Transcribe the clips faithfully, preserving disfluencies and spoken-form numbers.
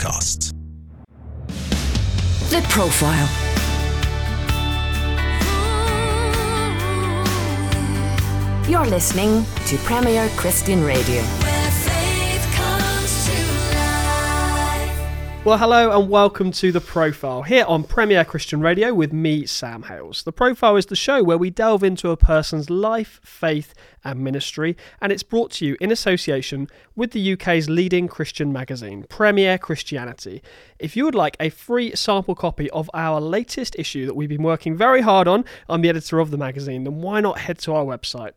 Podcasts. The Profile. You're listening to Premier Christian Radio. Where faith comes to life. Well, hello and welcome to The Profile, here on Premier Christian Radio with me, Sam Hales. The Profile is the show where we delve into a person's life, faith and ministry, and it's brought to you in association with the U K's leading Christian magazine, Premier Christianity. If you would like a free sample copy of our latest issue that we've been working very hard on, I'm the editor of the magazine, then why not head to our website,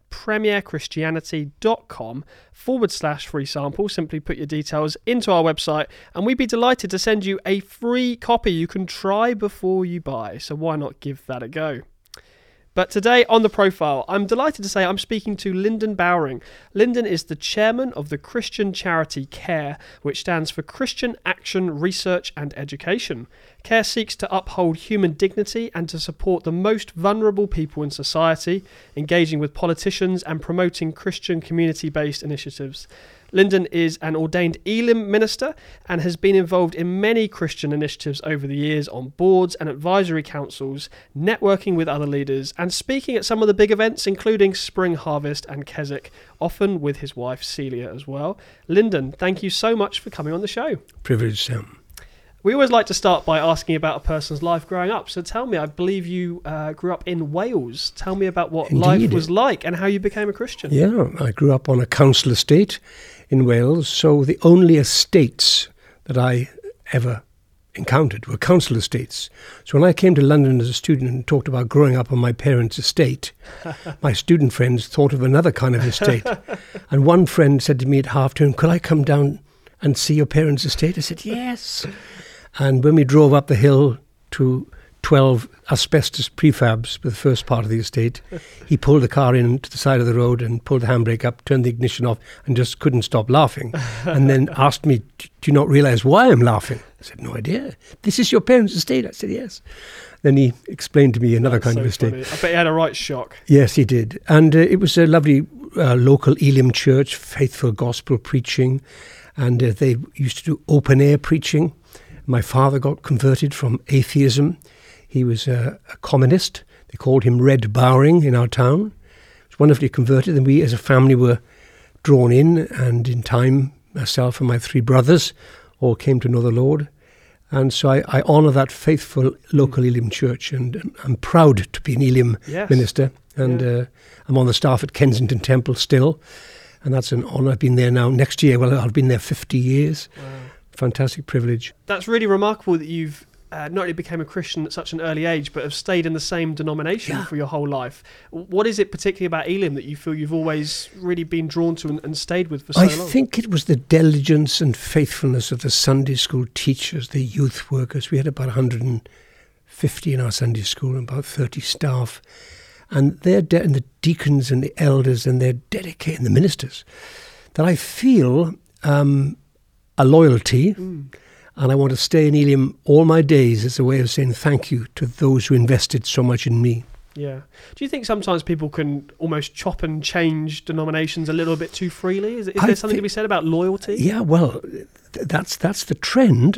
premierchristianity.com forward slash free sample. Simply put your details into our website and we'd be delighted to send you a free copy you can try before you buy. So why not give that a go? But today on The Profile, I'm delighted to say I'm speaking to Lyndon Bowring. Lyndon is the chairman of the Christian charity CARE, which stands for Christian Action, Research and Education. CARE seeks to uphold human dignity and to support the most vulnerable people in society, engaging with politicians and promoting Christian community-based initiatives. Lyndon is an ordained Elim minister and has been involved in many Christian initiatives over the years on boards and advisory councils, networking with other leaders and speaking at some of the big events including Spring Harvest and Keswick, often with his wife Celia as well. Lyndon, thank you so much for coming on the show. Privilege, Sam. We always like to start by asking about a person's life growing up. So tell me, I believe you uh, grew up in Wales. Tell me about what Indeed. life was like and how you became a Christian. Yeah, I grew up on a council estate in Wales, so the only estates that I ever encountered were council estates. So when I came to London as a student and talked about growing up on my parents' estate, my student friends thought of another kind of estate. And one friend said to me at half term, "Could I come down and see your parents' estate?" I said, "Yes." And when we drove up the hill to twelve asbestos prefabs with the first part of the estate, he pulled the car in to the side of the road and pulled the handbrake up, turned the ignition off and just couldn't stop laughing. And then asked me, "Do you not realise why I'm laughing?" I said, "No idea." "This is your parents' estate?" I said, "Yes." Then he explained to me another That's kind so of estate. funny. I bet he had a right shock. Yes, he did. And uh, it was a lovely uh, local Elim church, faithful gospel preaching. And uh, they used to do open-air preaching. My father got converted from atheism. He was a, a communist. They called him Red Bowring in our town. He was wonderfully converted, and we as a family were drawn in, and in time, myself and my three brothers all came to know the Lord. And so I, I honour that faithful local Elim church, and, and I'm proud to be an Elim Yes. minister. And Yeah. uh, I'm on the staff at Kensington Temple still, and that's an honour. I've been there now. Next year, well, I've been there fifty years. Wow. Fantastic privilege. That's really remarkable that you've uh, not only became a Christian at such an early age, but have stayed in the same denomination Yeah. for your whole life. What is it particularly about Elim that you feel you've always really been drawn to and, and stayed with for so I long? think it was the diligence and faithfulness of the Sunday school teachers, the youth workers. We had about one hundred fifty in our Sunday school and about thirty staff. And they're de- and the deacons and the elders, and they're dedicated, and the ministers, that I feel um, a loyalty. Mm. And I want to stay in Elim all my days as a way of saying thank you to those who invested so much in me. Yeah. Do you think sometimes people can almost chop and change denominations a little bit too freely? Is, is I there something to think- be said about loyalty? Yeah, well, th- that's that's the trend.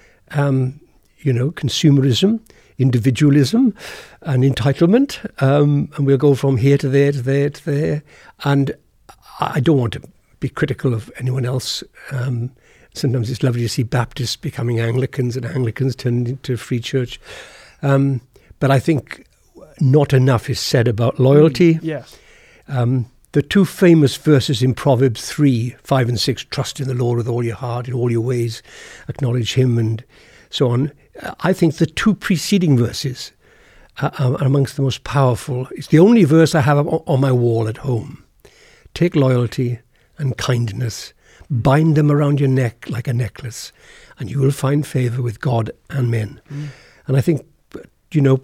Um, you know, consumerism, individualism, and entitlement, um, and we'll go from here to there to there to there. And I don't want to be critical of anyone else. Um, sometimes it's lovely to see Baptists becoming Anglicans and Anglicans turning into a free church. Um, but I think not enough is said about loyalty. Mm, yes. Um, the two famous verses in Proverbs three, five and six, trust in the Lord with all your heart, in all your ways, acknowledge him, and so on. I think the two preceding verses are, are amongst the most powerful. It's the only verse I have on my wall at home. Take loyalty and kindness, bind them around your neck like a necklace, and you will find favour with God and men. Mm. And I think, you know,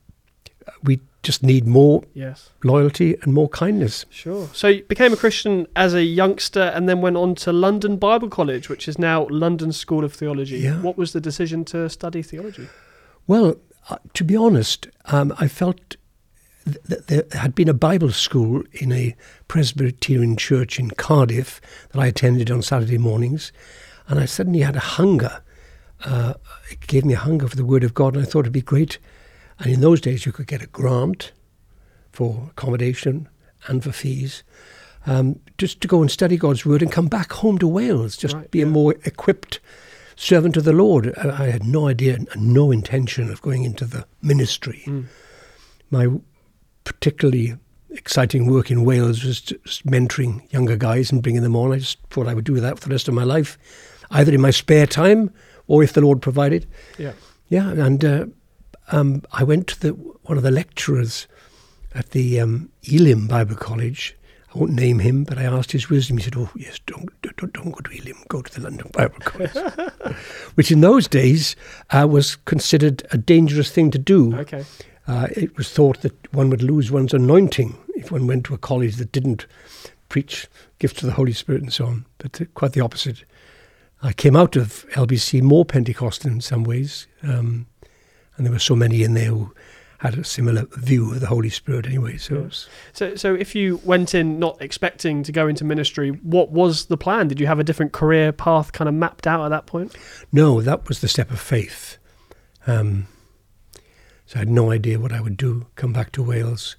we just need more Yes. loyalty and more kindness. Sure. So you became a Christian as a youngster and then went on to London Bible College, which is now London School of Theology. Yeah. What was the decision to study theology? Well, uh, to be honest, um, I felt th- th- there had been a Bible school in a Presbyterian church in Cardiff that I attended on Saturday mornings, and I suddenly had a hunger uh, it gave me a hunger for the Word of God, and I thought it'd be great. And in those days, you could get a grant for accommodation and for fees, um, just to go and study God's Word and come back home to Wales, just Right, be a yeah. more equipped servant of the Lord. I, I had no idea, no intention of going into the ministry. Mm. My particularly exciting work in Wales was just mentoring younger guys and bringing them on. I just thought I would do that for the rest of my life, either in my spare time or if the Lord provided. Yeah. Yeah, and uh, um, I went to the one of the lecturers at the um, Elim Bible College. I won't name him, but I asked his wisdom. He said, "Oh, yes, don't don't, don't go to Elim, go to the London Bible College," which in those days uh, was considered a dangerous thing to do. Okay. Uh, it was thought that one would lose one's anointing if one went to a college that didn't preach gifts of the Holy Spirit and so on. But uh, quite the opposite. I came out of L B C more Pentecostal in some ways, um, and there were so many in there who had a similar view of the Holy Spirit anyway. So, it was, So, so if you went in not expecting to go into ministry, what was the plan? Did you have a different career path kind of mapped out at that point? no, that was the step of faith. Um, so I had no idea what I would do, come back to Wales.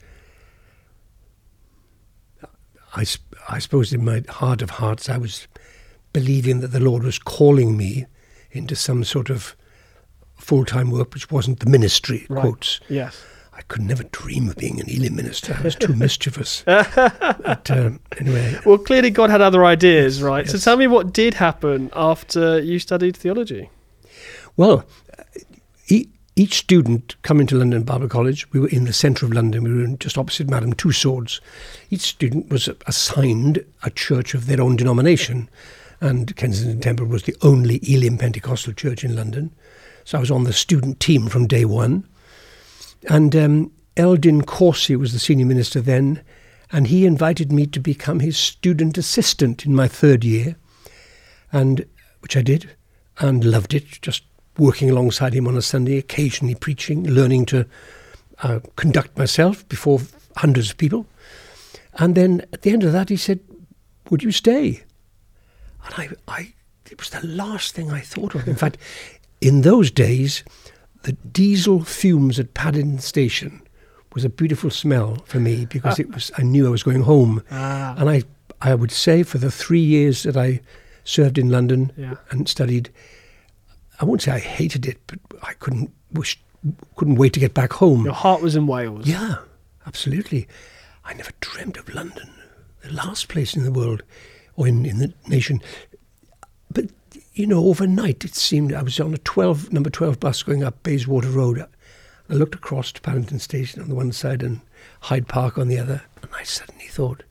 I, sp- I suppose in my heart of hearts I was believing that the Lord was calling me into some sort of full-time work which wasn't the ministry, Right. quotes. Yes. I could never dream of being an Elim minister. I was too mischievous. But um, anyway, Well, clearly God had other ideas, right? So Yes. tell me what did happen after you studied theology. well, e- each student coming to London Bible College, we were in the centre of London, we were in just opposite Madame Tussauds. Each student was assigned a church of their own denomination, and Kensington Temple was the only Elim Pentecostal church in London. So I was on the student team from day one. And um, Eldin Corsi was the senior minister then, and he invited me to become his student assistant in my third year, and which I did, and loved it, just working alongside him on a Sunday, occasionally preaching, learning to uh, conduct myself before hundreds of people. And then at the end of that, he said, "Would you stay?" And I, I, it was the last thing I thought of. In fact, in those days, the diesel fumes at Paddington Station was a beautiful smell for me because it was. I knew I was going home, Ah. and I, I would say for the three years that I served in London Yeah. and studied, I won't say I hated it, but I couldn't wish, couldn't wait to get back home. Your heart was in Wales. Yeah, absolutely. I never dreamt of London, the last place in the world or in, in the nation. But, you know, overnight it seemed I was on a twelve number twelve bus going up Bayswater Road. I looked across to Paddington Station on the one side and Hyde Park on the other, and I suddenly thought,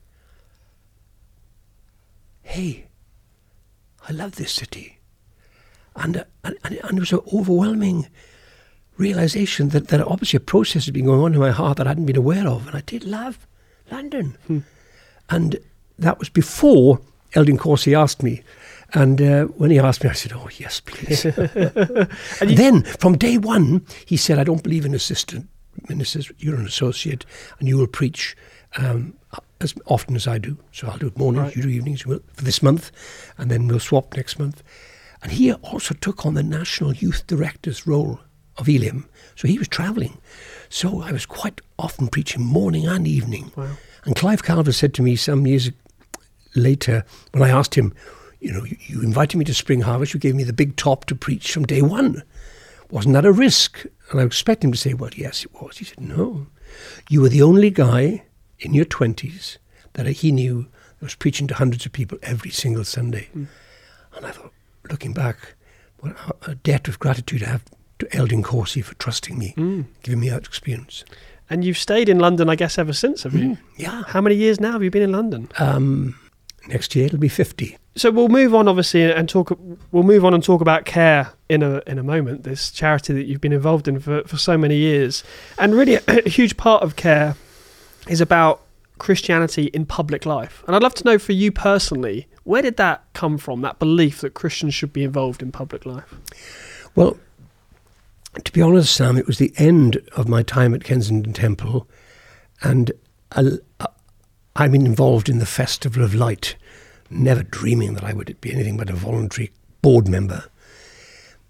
hey, I love this city. And, uh, and, and it was an overwhelming realisation that, that obviously a process had been going on in my heart that I hadn't been aware of, and I did love London. Hmm. And that was before Eldin Corsi asked me. And uh, when he asked me, I said, "Oh, yes, please." and you- then from day one, he said, "I don't believe in assistant ministers. You're an associate and you will preach um, as often as I do. So I'll do it mornings, Right. you do evenings we'll, for this month, and then we'll swap next month." And he also took on the National Youth Director's role of Elim. So he was travelling. So I was quite often preaching morning and evening. Wow. And Clive Calver said to me some years later, when I asked him, "You know, you, you invited me to Spring Harvest, you gave me the big top to preach from day one. Wasn't that a risk?" And I expect him to say, "Well, yes, it was." He said, "No. You were the only guy in your twenties that he knew that was preaching to hundreds of people every single Sunday." Mm. And I thought, looking back, what a debt of gratitude I have to Eldin Corsi for trusting me, Mm. giving me that experience. And you've stayed in London, I guess, ever since, have you? Yeah. How many years now have you been in London? Um, next year it'll be fifty. So we'll move on, obviously, and talk. We'll move on and talk about Care in a in a moment. This charity that you've been involved in for, for so many years, and really a, a huge part of Care is about Christianity in public life. And I'd love to know, for you personally, where did that come from? That belief that Christians should be involved in public life. Well, to be honest, Sam, it was the end of my time at Kensington Temple, and I, I'm involved in the Festival of Light, never dreaming that I would be anything but a voluntary board member.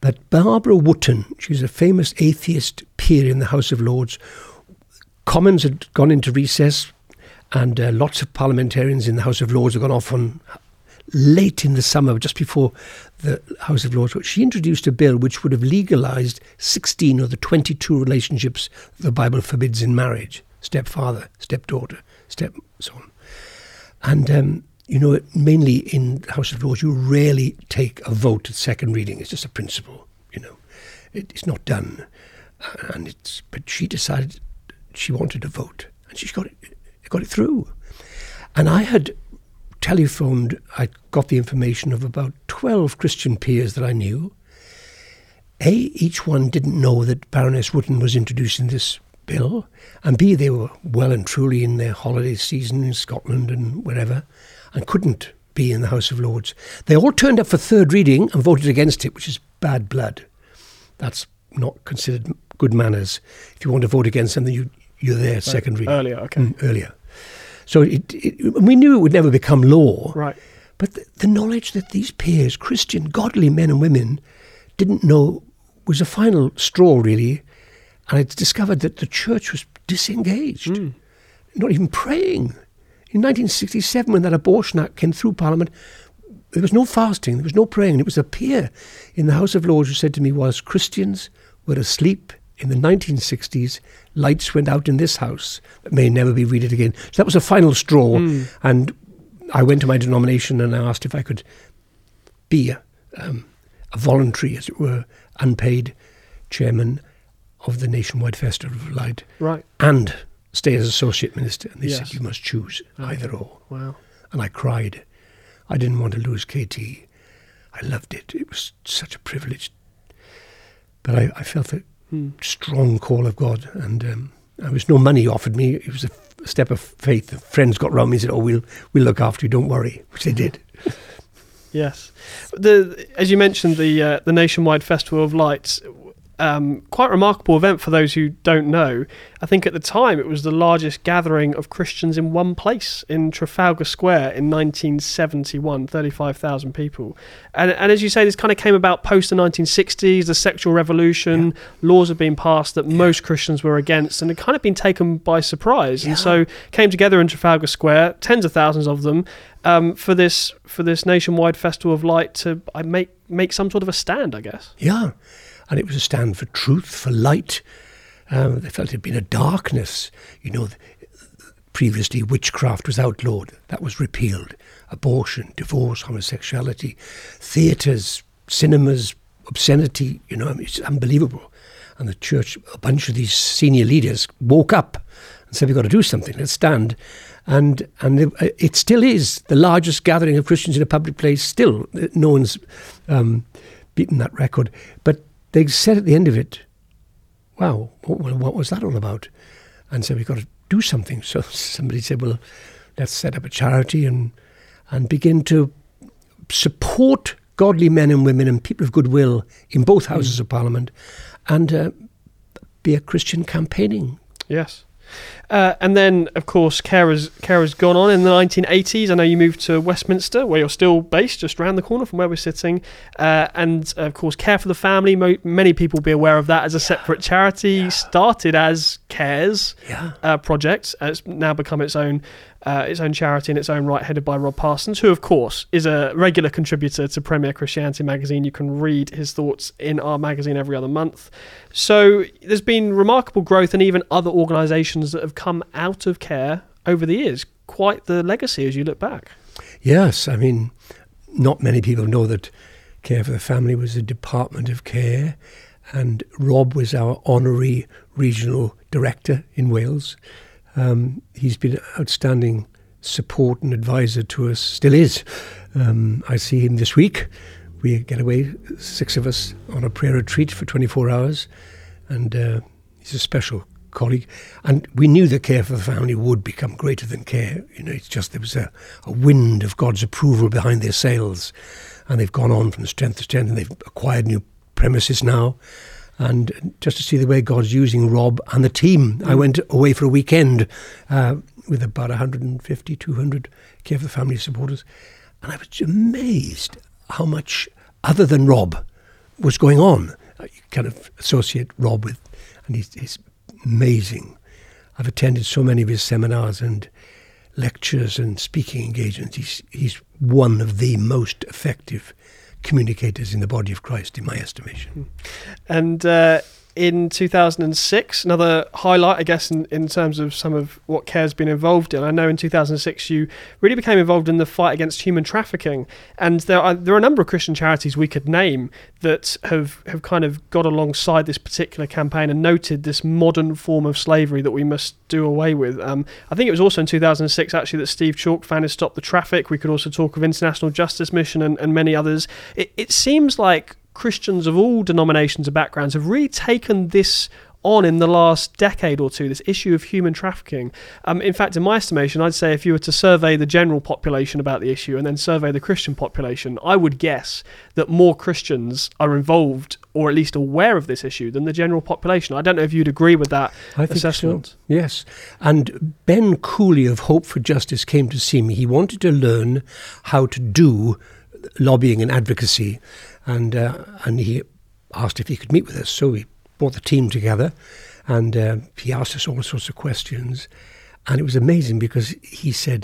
that Barbara Wootton, she's a famous atheist peer in the House of Lords. Commons had gone into recess, and uh, lots of parliamentarians in the House of Lords had gone off on late in the summer, just before the House of Lords. She introduced a bill which would have legalised sixteen of the twenty-two relationships the Bible forbids in marriage: stepfather, stepdaughter, step so on. And um, you know, mainly in the House of Lords, you rarely take a vote at second reading. It's just a principle, you know. It, it's not done, and it's. But she decided she wanted a vote, and she got it. Got it through, and I had telephoned. I got the information of about twelve Christian peers that I knew. A, each one didn't know that Baroness Wootton was introducing this bill, and B, they were well and truly in their holiday season in Scotland and wherever, and couldn't be in the House of Lords. They all turned up for third reading and voted against it, which is bad blood. That's not considered good manners. If you want to vote against something, you, you're there right. Second reading. Earlier, okay. Mm, earlier. So it, it, we knew it would never become law. Right. But the, the knowledge that these peers, Christian, godly men and women, didn't know was a final straw, really. And it's discovered that the church was disengaged, mm. not even praying. In nineteen sixty-seven, when that Abortion Act came through Parliament, there was no fasting, there was no praying. It was a peer in the House of Lords who said to me, whilst Christians were asleep in the nineteen sixties, lights went out in this house that may never be read again. So that was a final straw. Mm. And I went to my denomination and I asked if I could be a, um, a voluntary, as it were, unpaid chairman of the Nationwide Festival of Light. Right. And stay as associate minister. And they yes. said, you must choose okay. either or. Wow. And I cried. I didn't want to lose K T. I loved it. It was such a privilege. But I, I felt a hmm. strong call of God. And um, there was no money offered me. It was a, f- a step of faith. The friends got round me and said, oh, we'll, we'll look after you, don't worry, which they did. Yes. The, as you mentioned, the uh, the Nationwide Festival of Lights, um, quite a remarkable event for those who don't know. I think at the time it was the largest gathering of Christians in one place in Trafalgar Square in nineteen seventy-one, thirty-five thousand people. And, and as you say, this kind of came about post the nineteen sixties, the sexual revolution, yeah. laws have been passed that yeah. most Christians were against, and it kind of been taken by surprise. Yeah. And so came together in Trafalgar Square, tens of thousands of them, um, for this for this Nationwide Festival of Light to uh, make make some sort of a stand, I guess. Yeah. And it was a stand for truth, for light. Um, they felt it had been a darkness. You know, previously witchcraft was outlawed. That was repealed. Abortion, divorce, homosexuality, theatres, cinemas, obscenity. You know, I mean, it's unbelievable. And the church, a bunch of these senior leaders woke up and said, we've got to do something. Let's stand. And and it, it still is the largest gathering of Christians in a public place. Still, no one's um, beaten that record. But they said at the end of it, wow, what, what was that all about? And so we've got to do something. So somebody said, well, let's set up a charity and and begin to support godly men and women and people of goodwill in both houses mm. of Parliament and uh, be a Christian campaigning. Yes. Uh, and then, of course, Care has, Care has gone on in the nineteen eighties. I know you moved to Westminster, where you're still based, just around the corner from where we're sitting. Uh, and, of course, Care for the Family, mo- many people will be aware of that as a yeah. separate charity. Yeah. Started as Care's yeah. uh, project. Uh, it's now become its own uh, its own charity in its own right, headed by Rob Parsons, who, of course, is a regular contributor to Premier Christianity magazine. You can read his thoughts in our magazine every other month. So there's been remarkable growth, and even other organisations that have come out of Care over the years. Quite the legacy as you look back. Yes, I mean, not many people know that Care for the Family was a department of Care, and Rob was our honorary regional director in Wales. Um, he's been an outstanding support and advisor to us, still is. Um, I see him this week. We get away, six of us, on a prayer retreat for twenty-four hours, and uh, he's a special colleague. And we knew that Care for the Family would become greater than Care. You know, it's just there was a, a wind of God's approval behind their sails, and they've gone on from strength to strength, and they've acquired new premises now. And just to see the way God's using Rob and the team, mm. I went away for a weekend uh, with about one hundred fifty, two hundred Care for the Family supporters, and I was amazed how much, other than Rob, was going on. You kind of associate Rob with, and he's, he's amazing. I've attended so many of his seminars and lectures and speaking engagements. He's, he's one of the most effective communicators in the body of Christ, in my estimation. And uh, in two thousand six, another highlight, I guess, in, in terms of some of what CARE's been involved in. I know in two thousand six you really became involved in the fight against human trafficking, and there are there are a number of Christian charities we could name that have, have kind of got alongside this particular campaign and noted this modern form of slavery that we must do away with. Um, I think it was also in two thousand six actually that Steve Chalk founded Stop the Traffic. We could also talk of International Justice Mission and, and many others. It, it seems like Christians of all denominations and backgrounds have really taken this on in the last decade or two, this issue of human trafficking. Um, in fact, in my estimation, I'd say if you were to survey the general population about the issue and then survey the Christian population, I would guess that more Christians are involved or at least aware of this issue than the general population. I don't know if you'd agree with that I think assessment. So. Yes. And Ben Cooley of Hope for Justice came to see me. He wanted to learn how to do lobbying and advocacy. And uh, and he asked if he could meet with us. So we brought the team together, and uh, he asked us all sorts of questions. And it was amazing because he said,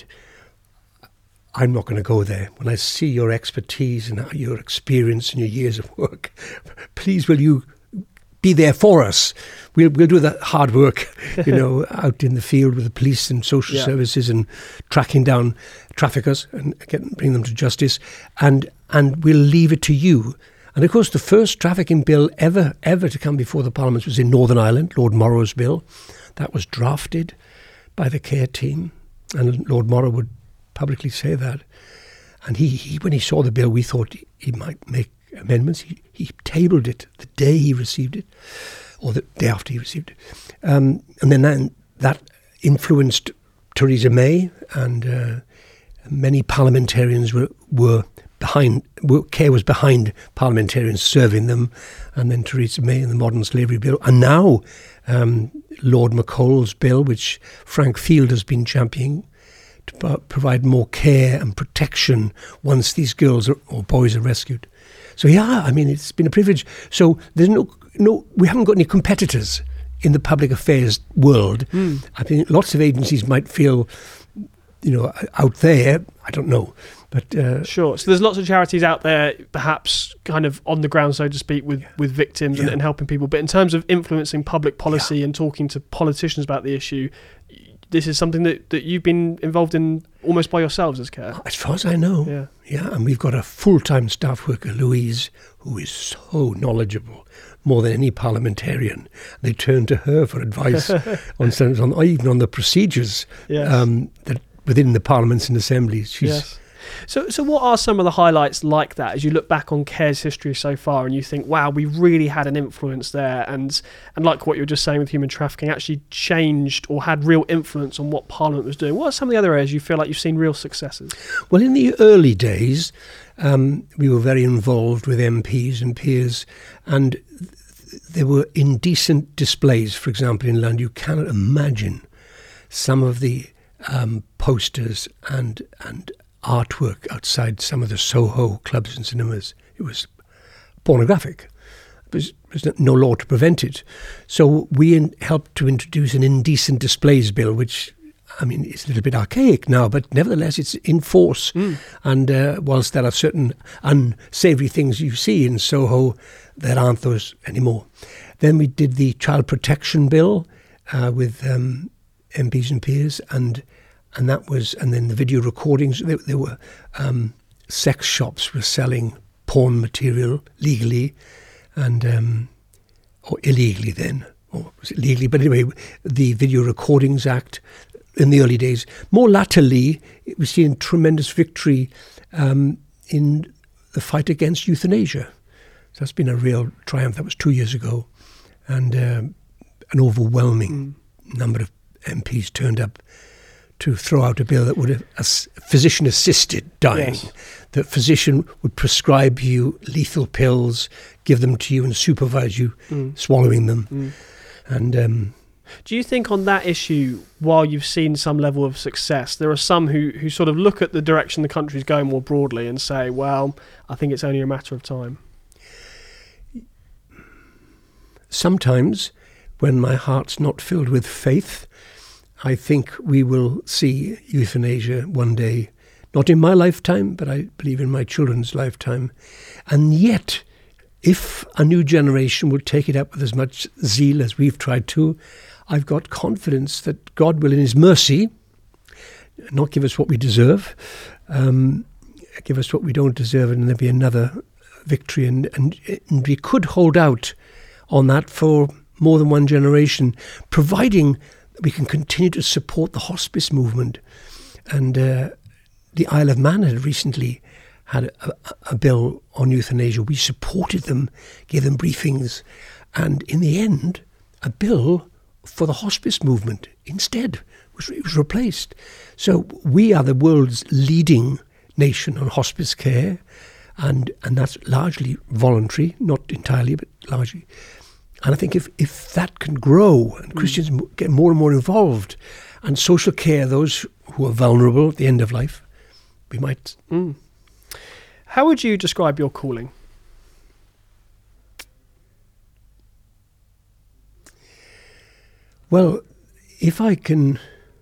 I'm not going to go there. When I see your expertise and your experience and your years of work, please will you be there for us. We'll we'll do the hard work, you know, out in the field with the police and social yeah. services and tracking down traffickers and get, bring them to justice. And and we'll leave it to you. And of course, the first trafficking bill ever ever to come before the Parliament was in Northern Ireland, Lord Morrow's bill. That was drafted by the CARE team, and Lord Morrow would publicly say that. And he, he when he saw the bill, we thought he, he might make amendments. He, he tabled it the day he received it, or the day after he received it. Um, and then that, that influenced Theresa May, and uh, many parliamentarians were, were behind, were, CARE was behind parliamentarians serving them, and then Theresa May and the Modern Slavery Bill. And now um, Lord McCall's bill, which Frank Field has been championing, to provide more care and protection once these girls are, or boys are rescued. So yeah, I mean, it's been a privilege. So there's no, no, we haven't got any competitors in the public affairs world. Mm. I think lots of agencies might feel, you know, out there. I don't know, but uh, sure. So there's lots of charities out there, perhaps kind of on the ground, so to speak, with yeah. with victims yeah. and, and helping people. But in terms of influencing public policy yeah. and talking to politicians about the issue, this is something that, that you've been involved in almost by yourselves as CARE. As far as I know, yeah. yeah. And we've got a full-time staff worker, Louise, who is so knowledgeable, more than any parliamentarian. They turn to her for advice on, on or even on the procedures yes. um, that within the parliaments and assemblies. She's, yes. So, so what are some of the highlights like that as you look back on CARE's history so far and you think, wow, we really had an influence there, and and like what you were just saying with human trafficking, actually changed or had real influence on what Parliament was doing? What are some of the other areas you feel like you've seen real successes? Well, in the early days, um, we were very involved with M Ps and peers, and th- there were indecent displays, for example, in London. You cannot imagine some of the um, posters and and artwork outside some of the Soho clubs and cinemas. It was pornographic. There was, there was no law to prevent it. So we in, helped to introduce an indecent displays bill, which, I mean, it's a little bit archaic now, but nevertheless it's in force. Mm. And uh, whilst there are certain unsavoury things you see in Soho, there aren't those anymore. Then we did the child protection bill uh, with um, M Ps and peers, and And that was, and then the video recordings. There, there were um, sex shops were selling porn material legally, and um, or illegally then, or was it legally? But anyway, the Video Recordings Act in the early days. More latterly, we've seen tremendous victory um, in the fight against euthanasia. So that's been a real triumph. That was two years ago, and um, an overwhelming mm. number of M Ps turned up to throw out a bill that would have a physician-assisted dying. Yes. The physician would prescribe you lethal pills, give them to you and supervise you mm. swallowing them. Mm. And um, do you think on that issue, while you've seen some level of success, there are some who, who sort of look at the direction the country's going more broadly and say, well, I think it's only a matter of time? sometimes, when my heart's not filled with faith, I think we will see euthanasia one day. Not in my lifetime, but I believe in my children's lifetime. And yet, if a new generation will take it up with as much zeal as we've tried to, I've got confidence that God will, in his mercy, not give us what we deserve, um, give us what we don't deserve, and there'll be another victory. And, and, and we could hold out on that for more than one generation, providing we can continue to support the hospice movement. And uh, the Isle of Man had recently had a, a bill on euthanasia. We supported them, gave them briefings, and in the end, a bill for the hospice movement instead was, was replaced. So we are the world's leading nation on hospice care, and, and that's largely voluntary, not entirely, but largely. And I think if, if that can grow and Christians mm. get more and more involved, and social care, those who are vulnerable at the end of life, we might... Mm. How would you describe your calling? Well, if I can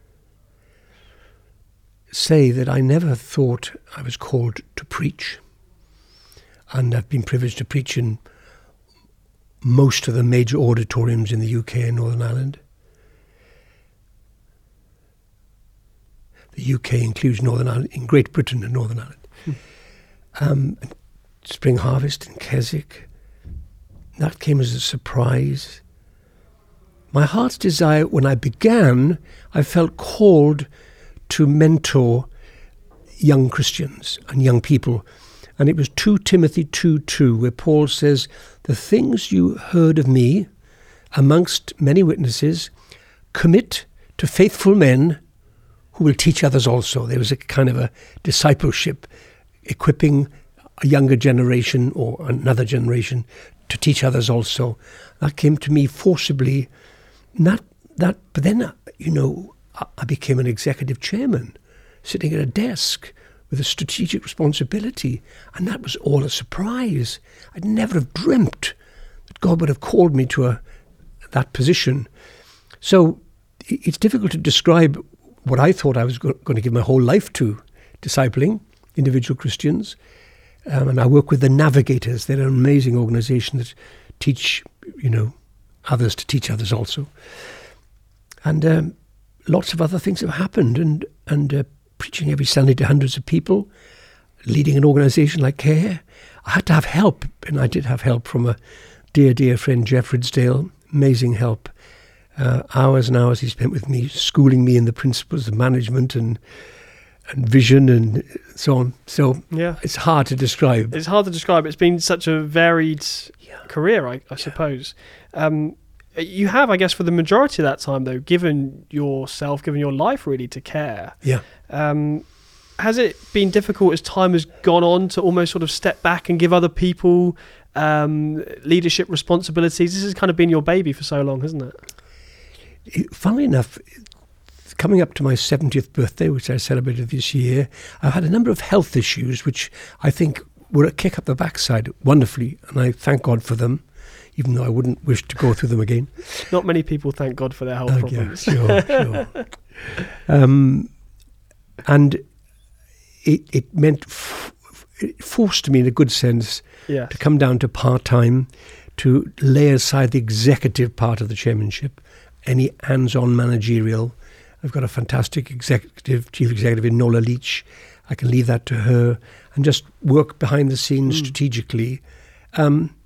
say that I never thought I was called to preach, and I've been privileged to preach in most of the major auditoriums in the U K and Northern Ireland. The U K includes Northern Ireland, in Great Britain and Northern Ireland. Hmm. Um, Spring Harvest in Keswick. That came as a surprise. My heart's desire, when I began, I felt called to mentor young Christians and young people. And it was Second Timothy two two, where Paul says, "The things you heard of me amongst many witnesses, commit to faithful men who will teach others also." There was a kind of a discipleship, equipping a younger generation or another generation to teach others also. That came to me forcibly. Not that, but then, you know, I became an executive chairman, sitting at a desk with a strategic responsibility, and that was all a surprise. I'd never have dreamt that God would have called me to a, that position. So it's difficult to describe what I thought I was go- going to give my whole life to, discipling individual Christians. Um, and I work with the Navigators. They're an amazing organisation that teach, you know, others to teach others also. And um, lots of other things have happened, and, and uh, preaching every Sunday to hundreds of people, leading an organisation like CARE. I had to have help, and I did have help from a dear, dear friend, Jeff Ridsdale. Amazing help. Uh, hours and hours he spent with me, schooling me in the principles of management and and vision and so on. So yeah. It's hard to describe. It's hard to describe. It's been such a varied yeah. career, I, I yeah. suppose. Um, you have, I guess, for the majority of that time, though, given yourself, given your life really to CARE. Yeah. Um, has it been difficult as time has gone on to almost sort of step back and give other people um, leadership responsibilities? This has kind of been your baby for so long, hasn't it? it funnily enough, coming up to my seventieth birthday, which I celebrated this year, I've had a number of health issues which I think were a kick up the backside wonderfully, and I thank God for them, even though I wouldn't wish to go through them again. Not many people thank God for their health oh, problems. Yeah, sure, sure. Um, and it, it meant, f- it forced me in a good sense yes. to come down to part-time, to lay aside the executive part of the chairmanship, any hands-on managerial. I've got a fantastic executive, chief executive in Nola Leach. I can leave that to her and just work behind the scenes mm. strategically. Um,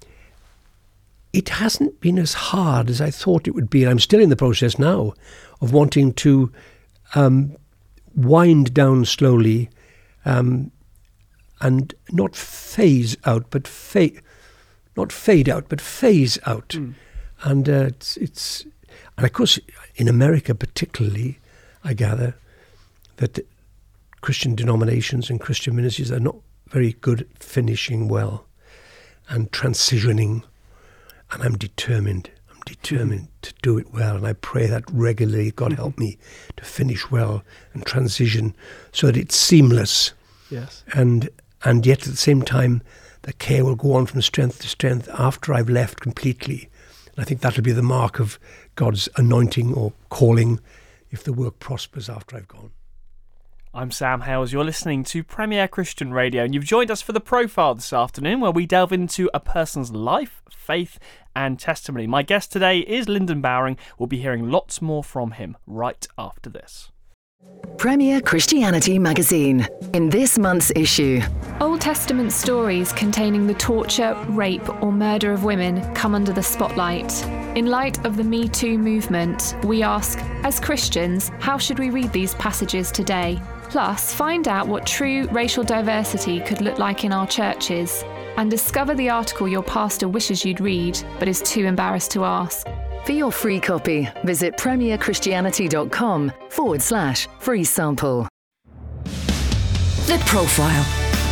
it hasn't been as hard as I thought it would be. I'm still in the process now of wanting to um, wind down slowly um, and not phase out, but fade, not fade out, but phase out. Mm. And uh, it's, it's, and of course, in America particularly, I gather that the Christian denominations and Christian ministries are not very good at finishing well and transitioning. And I'm determined, I'm determined mm-hmm. to do it well. And I pray that regularly, God mm-hmm. help me to finish well and transition so that it's seamless. Yes. And and yet at the same time, the care will go on from strength to strength after I've left completely. And I think that'll be the mark of God's anointing or calling if the work prospers after I've gone. I'm Sam Hales. You're listening to Premier Christian Radio, and you've joined us for The Profile this afternoon, where we delve into a person's life, faith and testimony. My guest today is Lyndon Bowring. We'll be hearing lots more from him right after this. Premier Christianity Magazine. In this month's issue, Old Testament stories containing the torture, rape, or murder of women come under the spotlight. In light of the Me Too movement, we ask, as Christians, how should we read these passages today? Plus, find out what true racial diversity could look like in our churches, and discover the article your pastor wishes you'd read, but is too embarrassed to ask. for your free copy, visit premierchristianity.com forward slash free sample. The Profile.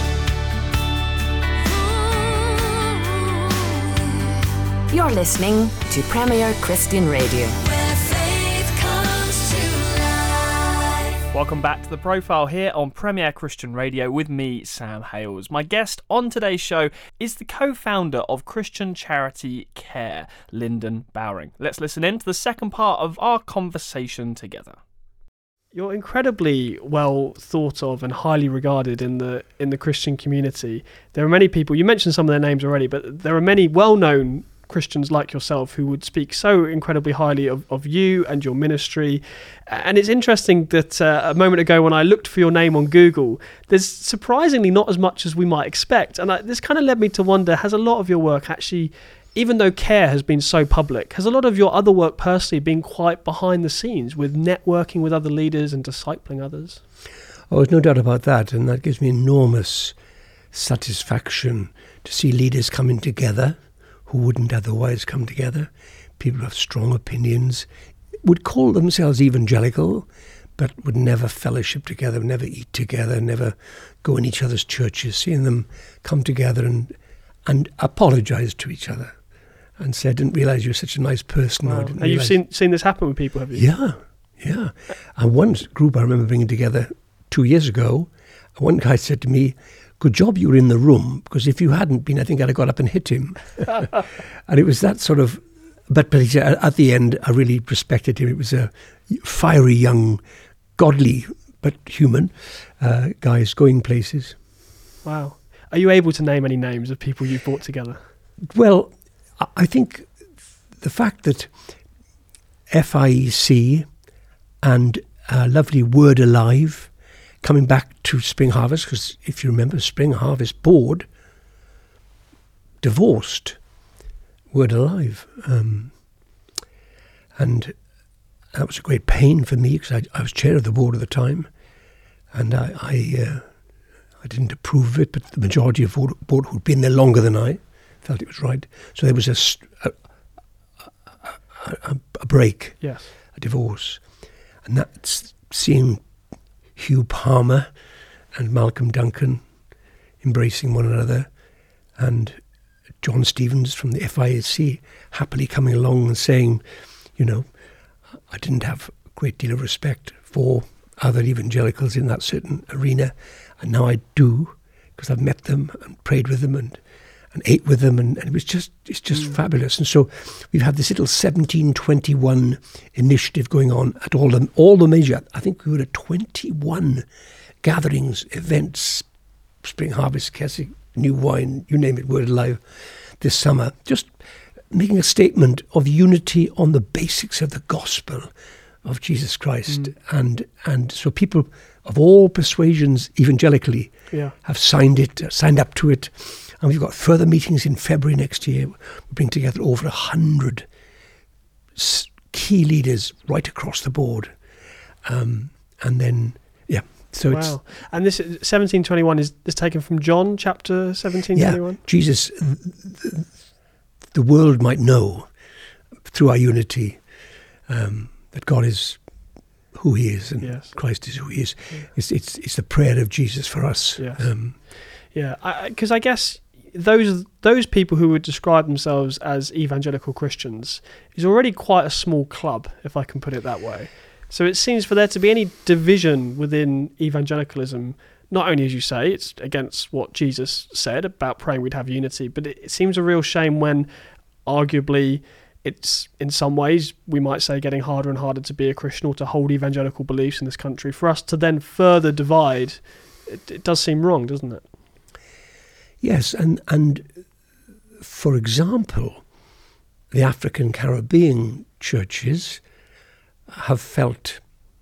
You're listening to Premier Christian Radio. Where faith comes to life. Welcome back to The Profile here on Premier Christian Radio with me, Sam Hales. My guest on today's show is the co-founder of Christian charity Care, Lyndon Bowring. Let's listen in to the second part of our conversation together. You're incredibly well thought of and highly regarded in the in the Christian community. There are many people, you mentioned some of their names already, but there are many well-known Christians like yourself who would speak so incredibly highly of, of you and your ministry. And it's interesting that uh, a moment ago when I looked for your name on Google, there's surprisingly not as much as we might expect. And I, this kind of led me to wonder, has a lot of your work actually, even though Care has been so public, has a lot of your other work personally been quite behind the scenes with networking with other leaders and discipling others? Oh, there's no doubt about that. And that gives me enormous satisfaction to see leaders coming together who wouldn't otherwise come together. People who have strong opinions, would call themselves evangelical, but would never fellowship together, never eat together, never go in each other's churches. Seeing them come together and and apologise to each other and say, I didn't realise you were such a nice person. Wow. I didn't And you've realise- seen seen this happen with people, have you? Yeah, yeah. And one group I remember bringing together two years ago, one guy said to me, good job you were in the room, because if you hadn't been, I think I'd have got up and hit him. And it was that sort of, but, but he said, at the end, I really respected him. It was a fiery, young, godly, but human uh, guys going places. Wow. Are you able to name any names of people you've brought together? Well, I- I think the fact that F I E C and uh, lovely Word Alive coming back to Spring Harvest, because if you remember, Spring Harvest Board divorced Word Alive. Um, and that was a great pain for me, because I, I was chair of the board at the time, and I I, uh, I didn't approve of it, but the majority of board, board who'd been there longer than I felt it was right. So there was a, st- a, a, a, a break, Yes. a divorce. And that's seeing Hugh Palmer and Malcolm Duncan embracing one another, and John Stevens from the F I A C happily coming along and saying, you know, I didn't have a great deal of respect for other evangelicals in that certain arena, and now I do, because I've met them and prayed with them and, and ate with them, and, and it was just it's just mm. fabulous. And so we've had this little seventeen twenty-one initiative going on at all the all the major. I think we were at twenty-one gatherings, events, Spring Harvest, Keswick, New Wine, you name it, Word Alive, this summer. Just making a statement of unity on the basics of the gospel of Jesus Christ, mm. and and so people of all persuasions, evangelically, Yeah. have signed it, uh, signed up to it. And we've got further meetings in February next year. We bring together over a hundred s- key leaders right across the board. Um, and then, yeah, so Wow. it's, And this is- seventeen twenty-one is, is taken from John chapter seventeen twenty-one? yeah, Jesus, the, the world might know through our unity um, that God is who he is and Yes. Christ is who he is. Yeah. It's, it's, it's the prayer of Jesus for us. Yes. Um, Yeah, because I, I guess those those people who would describe themselves as evangelical Christians is already quite a small club, if I can put it that way. So it seems for there to be any division within evangelicalism, not only, as you say, it's against what Jesus said about praying we'd have unity, but it, it seems a real shame when arguably it's in some ways, we might say, getting harder and harder to be a Christian or to hold evangelical beliefs in this country. For us to then further divide, it, it does seem wrong, doesn't it? Yes, and and for example, the African Caribbean churches have felt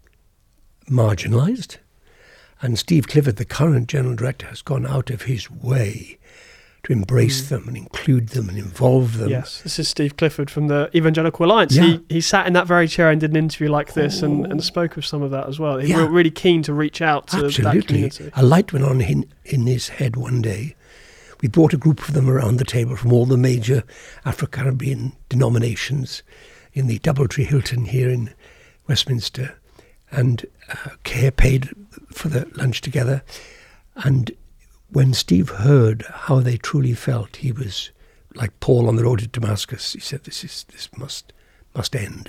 marginalised, and Steve Clifford, the current general director, has gone out of his way to embrace mm. them and include them and involve them. Yes, this is Steve Clifford from the Evangelical Alliance. Yeah. He he sat in that very chair and did an interview like this oh. and, and spoke of some of that as well. He yeah. was really keen to reach out to Absolutely. that community. A light went on in, in his head one day. We brought a group of them around the table from all the major Afro-Caribbean denominations in the Doubletree Hilton here in Westminster, and uh, Care paid for the lunch together. And when Steve heard how they truly felt, he was like Paul on the road to Damascus. He said, "This is this must must end."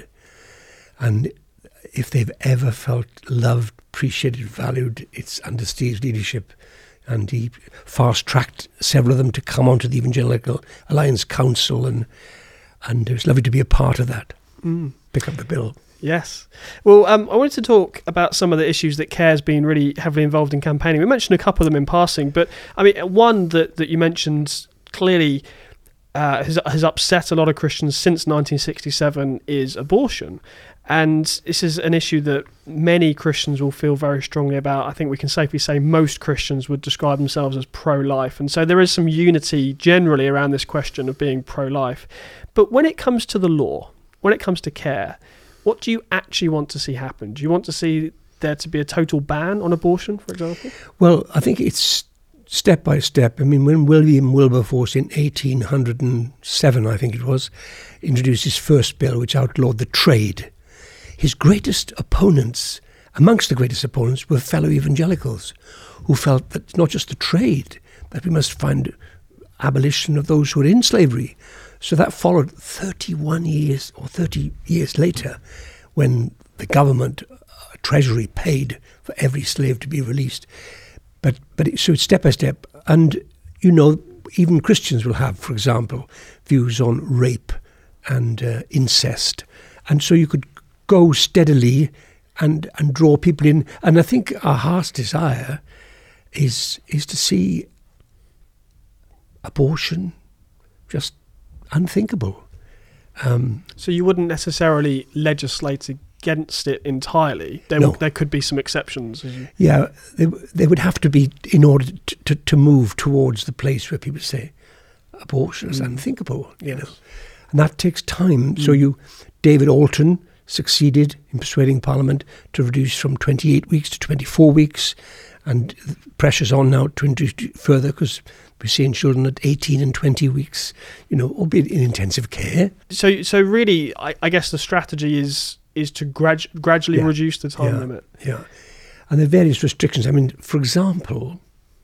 And if they've ever felt loved, appreciated, valued, it's under Steve's leadership. And he fast-tracked several of them to come onto the Evangelical Alliance Council, and and it was lovely to be a part of that. Mm. Pick up the bill. Yes. Well, um, I wanted to talk about some of the issues that CARE's been really heavily involved in campaigning. We mentioned a couple of them in passing, but I mean, one that, that you mentioned clearly uh, has, has upset a lot of Christians since nineteen sixty-seven is abortion. And this is an issue that many Christians will feel very strongly about. I think we can safely say most Christians would describe themselves as pro-life. And so there is some unity generally around this question of being pro-life. But when it comes to the law, when it comes to CARE, what do you actually want to see happen? Do you want to see there to be a total ban on abortion, for example? Well, I think it's step by step. I mean, when William Wilberforce in eighteen oh seven, I think it was, introduced his first bill which outlawed the trade, his greatest opponents, amongst the greatest opponents, were fellow evangelicals who felt that it's not just the trade, that we must find abolition of those who were in slavery. So that followed thirty-one years or thirty years later, when the government, uh, Treasury, paid for every slave to be released. But but it, so it's step by step. And, you know, even Christians will have, for example, views on rape and uh, incest. And so you could go steadily and and draw people in. And I think our heart's desire is is to see abortion just unthinkable. Um, so you wouldn't necessarily legislate against it entirely. There, no. w- there could be some exceptions. Yeah, they, they would have to be in order to, to, to move towards the place where people say abortion is mm. unthinkable. You yes. know, and that takes time. Mm. So you, David Alton succeeded in persuading Parliament to reduce from twenty-eight weeks to twenty-four weeks, and the pressure's on now to introduce further, because we're seeing children at eighteen and twenty weeks, you know, albeit in intensive care. So, so really, I, I guess the strategy is is to gradu- gradually yeah. reduce the time yeah. limit. Yeah, and there are various restrictions. I mean, for example,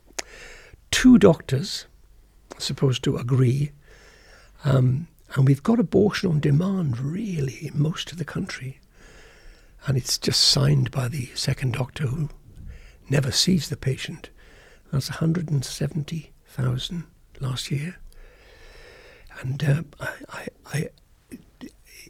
two doctors are supposed to agree. Um, And we've got abortion on demand, really, in most of the country. And it's just signed by the second doctor, who never sees the patient. That's one hundred seventy thousand last year. And uh, I, I, I, it,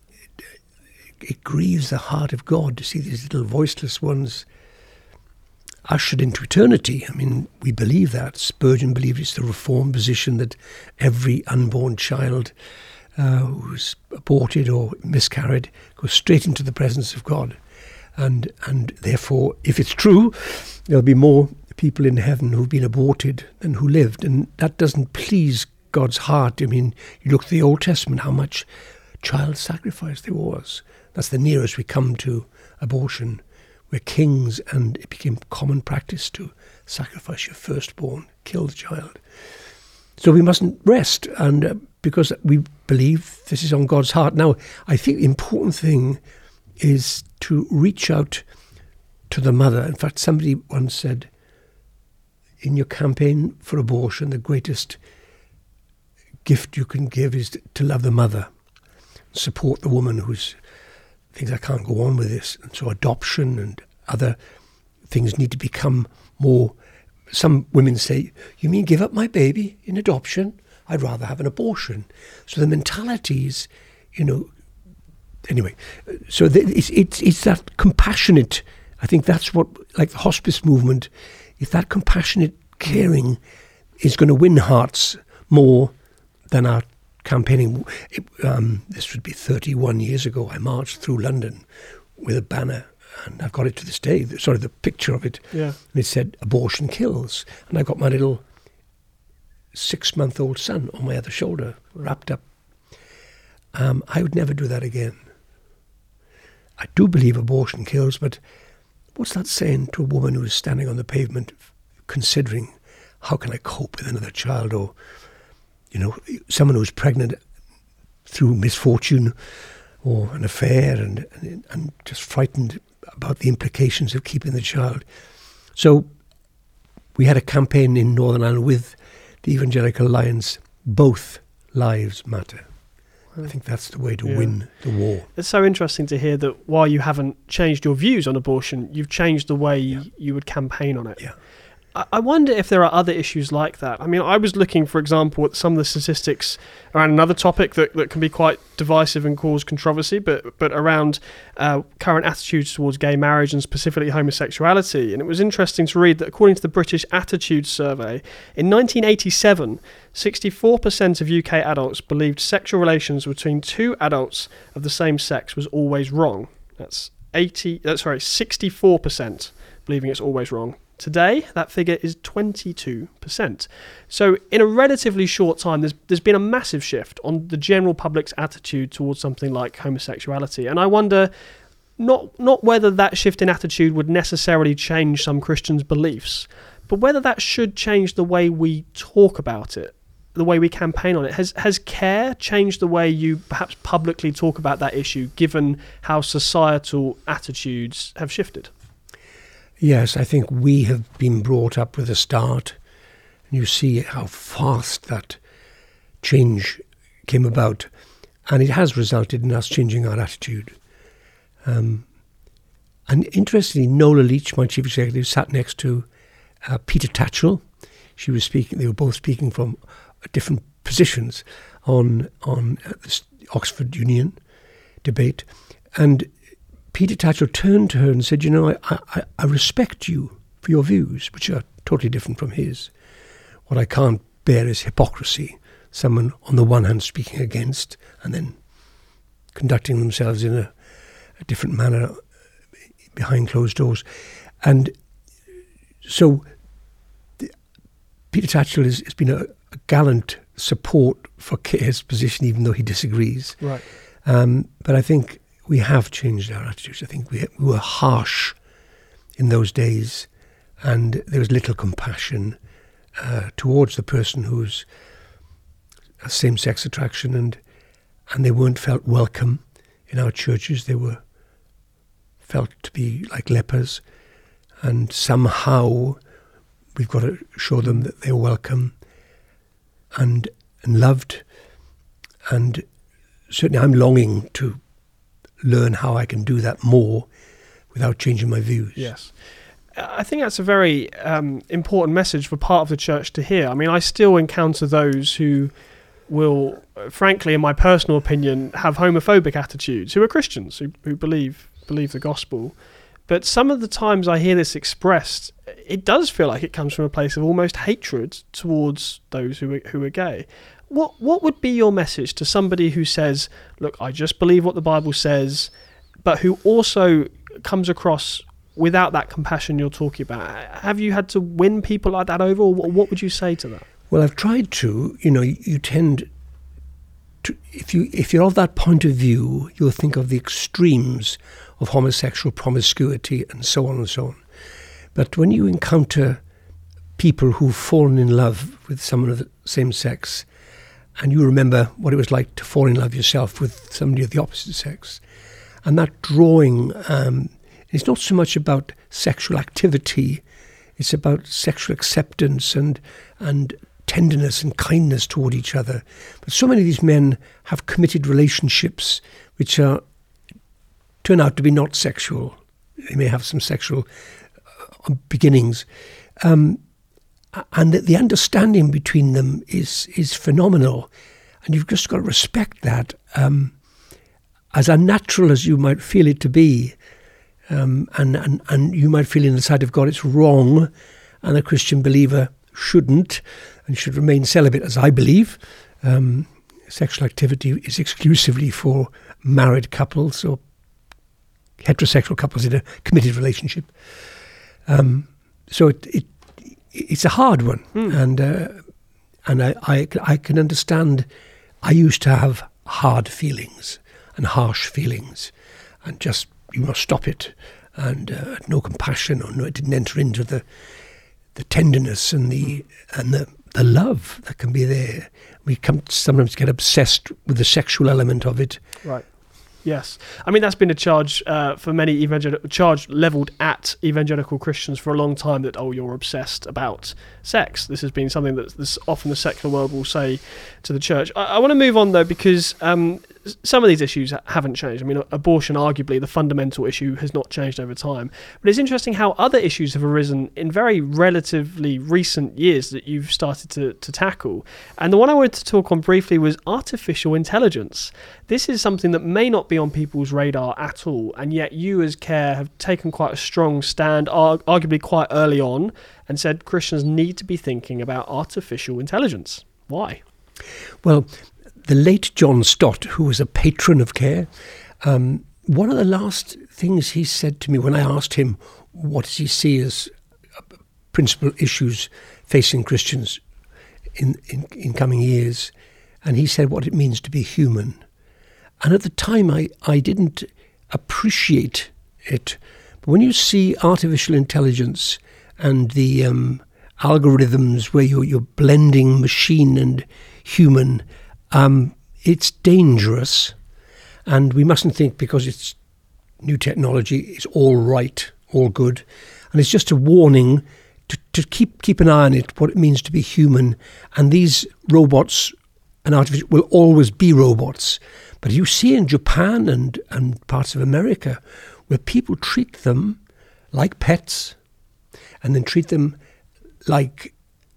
it grieves the heart of God to see these little voiceless ones ushered into eternity. I mean, we believe that. Spurgeon believed it's the Reformed position that every unborn child Uh, who's aborted or miscarried goes straight into the presence of God, and and therefore, if it's true, there'll be more people in heaven who've been aborted than who lived, and that doesn't please God's heart. I mean, you look at the Old Testament, how much child sacrifice there was. That's the nearest we come to abortion, where kings, and it became common practice to sacrifice your firstborn, kill the child. So we mustn't rest, and uh, because we believe this is on God's heart. Now, I think the important thing is to reach out to the mother. In fact, somebody once said, in your campaign for abortion, the greatest gift you can give is to love the mother, support the woman who's thinks, I can't go on with this. And so adoption and other things need to become more. Some women say, you mean give up my baby in adoption? I'd rather have an abortion. So the mentality is, you know, anyway. So the, it's, it's, it's that compassionate, I think that's what, like the hospice movement, if that compassionate caring is going to win hearts more than our campaigning. It, um, this would be thirty-one years ago. I marched through London with a banner, and I've got it to this day, the, sorry, the picture of it. Yeah. And it said, abortion kills. And I got my little six-month-old son on my other shoulder, wrapped up. Um, I would never do that again. I do believe abortion kills, but what's that saying to a woman who's standing on the pavement considering, how can I cope with another child? Or, you know, someone who's pregnant through misfortune or an affair and, and, and just frightened about the implications of keeping the child. So we had a campaign in Northern Ireland with the Evangelical Alliance, both lives matter. I think that's the way to Yeah. win the war. It's so interesting to hear that while you haven't changed your views on abortion, you've changed the way Yeah. you would campaign on it. Yeah. I I wonder if there are other issues like that. I mean, I was looking, for example, at some of the statistics around another topic that, that can be quite divisive and cause controversy, but but around uh, current attitudes towards gay marriage and specifically homosexuality. And it was interesting to read that according to the British Attitudes Survey, in nineteen eighty-seven, sixty-four percent of U K adults believed sexual relations between two adults of the same sex was always wrong. That's eighty. That's sorry, sixty-four percent believing it's always wrong. Today, that figure is twenty-two percent. So in a relatively short time, there's there's been a massive shift on the general public's attitude towards something like homosexuality. And I wonder not not whether that shift in attitude would necessarily change some Christians' beliefs, but whether that should change the way we talk about it, the way we campaign on it. Has has CARE changed the way you perhaps publicly talk about that issue, given how societal attitudes have shifted? Yes, I think we have been brought up with a start, and you see how fast that change came about, and it has resulted in us changing our attitude. Um, and interestingly, Nola Leach, my chief executive, sat next to uh, Peter Tatchell. She was speaking; they were both speaking from different positions on on uh, the Oxford Union debate, and Peter Tatchell turned to her and said, you know, I, I, I respect you for your views, which are totally different from his. What I can't bear is hypocrisy. Someone on the one hand speaking against and then conducting themselves in a, a different manner behind closed doors. And so the, Peter Tatchell has, has been a, a gallant support for CARE's position, even though he disagrees. Right. Um, but I think we have changed our attitudes. I think we, we were harsh in those days, and there was little compassion uh, towards the person who's a same-sex attraction, and and they weren't felt welcome in our churches. They were felt to be like lepers, and somehow we've got to show them that they're welcome and and loved. And certainly I'm longing to learn how I can do that more without changing my views. Yes. I think that's a very um, important message for part of the church to hear. I mean, I still encounter those who will, uh, frankly, in my personal opinion, have homophobic attitudes, who are Christians, who, who believe believe the gospel. But some of the times I hear this expressed, it does feel like it comes from a place of almost hatred towards those who are, who are gay. What what would be your message to somebody who says, look, I just believe what the Bible says, but who also comes across without that compassion you're talking about? Have you had to win people like that over, or what would you say to that? Well, I've tried to. You know, you, you tend to, if you if you're of that point of view, you'll think of the extremes of homosexual promiscuity and so on and so on. But when you encounter people who've fallen in love with someone of the same sex, and you remember what it was like to fall in love yourself with somebody of the opposite sex, and that drawing, um, it's not so much about sexual activity, it's about sexual acceptance and and tenderness and kindness toward each other. But so many of these men have committed relationships which are turn out to be not sexual. They may have some sexual uh, beginnings. Um, and the, the understanding between them is is phenomenal. And you've just got to respect that. Um, as unnatural as you might feel it to be, um, and, and, and you might feel in the sight of God it's wrong, and a Christian believer shouldn't and should remain celibate, as I believe. Um, sexual activity is exclusively for married couples or heterosexual couples in a committed relationship. Um, so it, it it's a hard one, mm. and uh, and I, I I can understand. I used to have hard feelings and harsh feelings, and just you must stop it, and uh, no compassion, or no, it didn't enter into the the tenderness and the and the the love that can be there. We come to sometimes get obsessed with the sexual element of it. Right. Yes. I mean, that's been a charge uh, for many evangelical, charge levelled at evangelical Christians for a long time, that, oh, you're obsessed about sex. This has been something that this, often the secular world will say to the church. I, I want to move on, though, because um, some of these issues haven't changed. I mean, abortion, arguably, the fundamental issue, has not changed over time. But it's interesting how other issues have arisen in very relatively recent years that you've started to, to tackle. And the one I wanted to talk on briefly was artificial intelligence. This is something that may not be on people's radar at all, and yet you as CARE have taken quite a strong stand, arg- arguably quite early on, and said Christians need to be thinking about artificial intelligence. Why? Well, the late John Stott, who was a patron of CARE, um, one of the last things he said to me when I asked him what does he see as principal issues facing Christians in, in, in coming years, and he said what it means to be human. And at the time, I, I didn't appreciate it. But when you see artificial intelligence and the um, algorithms where you're, you're blending machine and human, um, it's dangerous. And we mustn't think because it's new technology, it's all right, all good. And it's just a warning to, to keep keep an eye on it, what it means to be human. And these robots and artificial will always be robots. But you see in Japan and, and parts of America where people treat them like pets and then treat them like,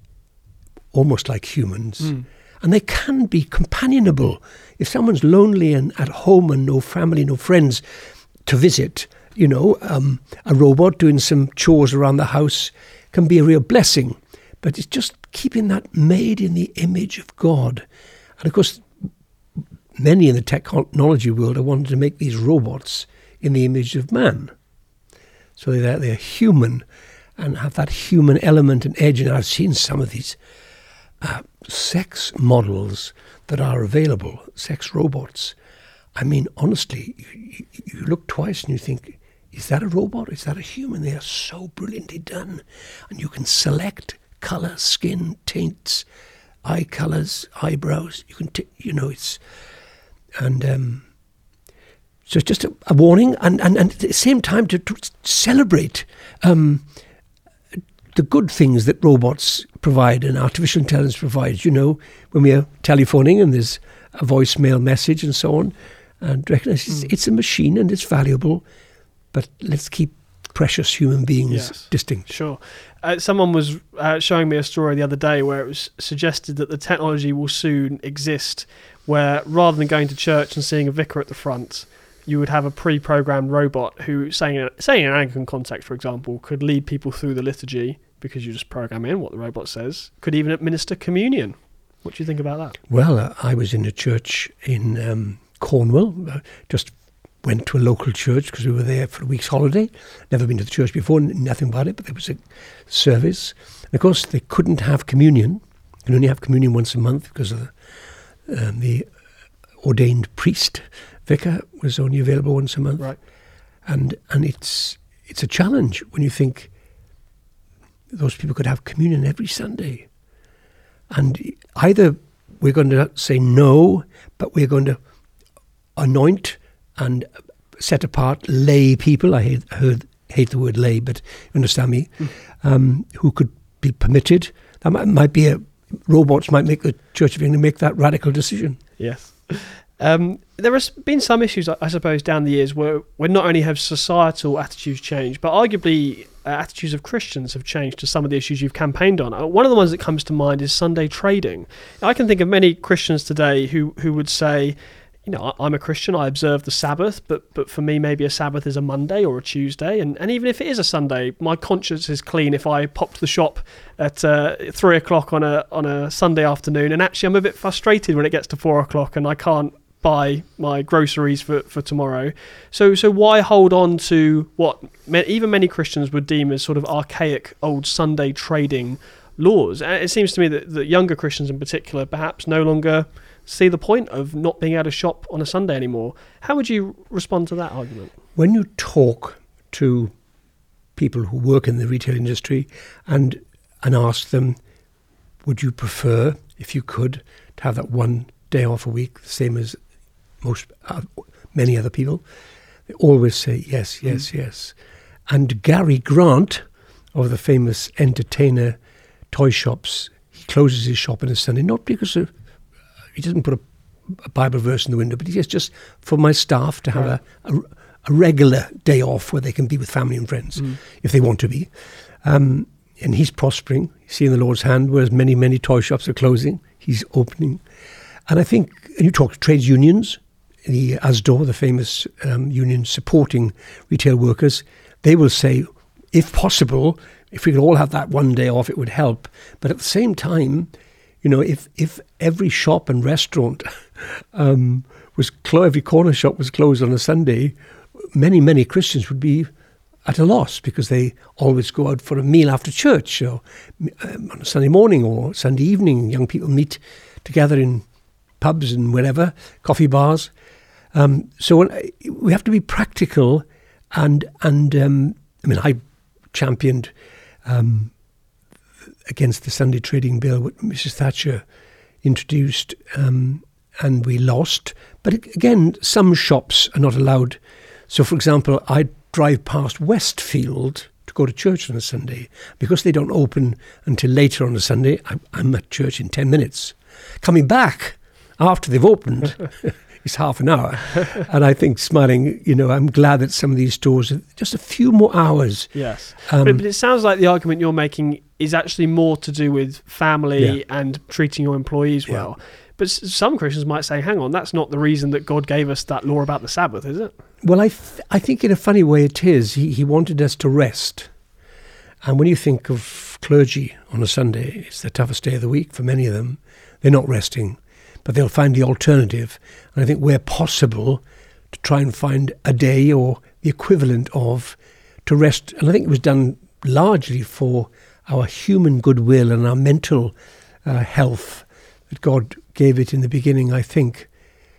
almost like humans. Mm. And they can be companionable. If someone's lonely and at home and no family, no friends to visit, you know, um, a robot doing some chores around the house can be a real blessing. But it's just keeping that made in the image of God. And of course, many in the technology world are wanting to make these robots in the image of man. So they're, they're human and have that human element and edge. And I've seen some of these uh, sex models that are available, sex robots. I mean, honestly, you, you look twice and you think, is that a robot? Is that a human? They are so brilliantly done. And you can select colour, skin, tints, eye colours, eyebrows. You can, t- you know, it's... And um, so it's just a, a warning, and, and, and at the same time to, to celebrate um, the good things that robots provide and artificial intelligence provides. You know, when we are telephoning and there's a voicemail message and so on, and recognize it's, mm. it's a machine and it's valuable, but let's keep precious human beings yes. distinct. Sure. Uh, someone was uh, showing me a story the other day where it was suggested that the technology will soon exist where rather than going to church and seeing a vicar at the front, you would have a pre-programmed robot who, saying, saying in an Anglican context, for example, could lead people through the liturgy because you just program in what the robot says, could even administer communion. What do you think about that? Well, uh, I was in a church in um, Cornwall, uh, just went to a local church because we were there for a week's holiday. Never been to the church before, nothing about it, but there was a service. And of course, they couldn't have communion. You can only have communion once a month because of the Um, the ordained priest, vicar, was only available once a month. Right. And and it's it's a challenge when you think those people could have communion every Sunday. And either we're going to say no, but we're going to anoint and set apart lay people. I hate, heard, hate the word lay, but you understand me, mm. um, who could be permitted. That might, might be a robots might make the Church of England make that radical decision. Yes. Um, there has been some issues, I suppose, down the years where, where not only have societal attitudes changed, but arguably uh, attitudes of Christians have changed to some of the issues you've campaigned on. Uh, one of the ones that comes to mind is Sunday trading. I can think of many Christians today who, who would say, you know, I- I'm a Christian, I observe the Sabbath, but but for me, maybe a Sabbath is a Monday or a Tuesday. And, and even if it is a Sunday, my conscience is clean if I pop to the shop at uh, three o'clock on a on a Sunday afternoon. And actually, I'm a bit frustrated when it gets to four o'clock and I can't buy my groceries for, for tomorrow. So so why hold on to what ma- even many Christians would deem as sort of archaic old Sunday trading laws? And it seems to me that, that younger Christians in particular perhaps no longer see the point of not being able to shop on a Sunday anymore. How would you respond to that argument? When you talk to people who work in the retail industry and and ask them, would you prefer, if you could, to have that one day off a week, the same as most uh, many other people, they always say yes, yes, mm. yes. And Gary Grant, of the famous entertainer toy shops, he closes his shop on a Sunday, not because of he doesn't put a, a Bible verse in the window, but he says just for my staff to have right. a, a, a regular day off where they can be with family and friends, mm. if they want to be. Um, and he's prospering. He's seeing the Lord's hand, whereas many, many toy shops are closing. He's opening. And I think, and you talk to trades unions, the A S D O, the famous um, union supporting retail workers, they will say, if possible, if we could all have that one day off, it would help. But at the same time, you know, if, if every shop and restaurant um, was closed, every corner shop was closed on a Sunday, many, many Christians would be at a loss because they always go out for a meal after church or um, on a Sunday morning or Sunday evening. Young people meet together in pubs and wherever, coffee bars. Um, so when, we have to be practical and, and um, I mean, I championed um, against the Sunday trading bill what Missus Thatcher introduced, um, and we lost. But again, some shops are not allowed. So, for example, I drive past Westfield to go to church on a Sunday. Because they don't open until later on a Sunday, I, I'm at church in ten minutes. Coming back after they've opened is half an hour. And I think, smiling, you know, I'm glad that some of these stores are just a few more hours. Yes. Um, but, but it sounds like the argument you're making is actually more to do with family Yeah. and treating your employees well. Yeah. But s- some Christians might say, hang on, that's not the reason that God gave us that law about the Sabbath, is it? Well, I th- I think in a funny way it is. He, he wanted us to rest. And when you think of clergy on a Sunday, it's the toughest day of the week for many of them. They're not resting, but they'll find the alternative. And I think where possible, to try and find a day or the equivalent of to rest. And I think it was done largely for our human goodwill and our mental uh, health that God gave it in the beginning, I think.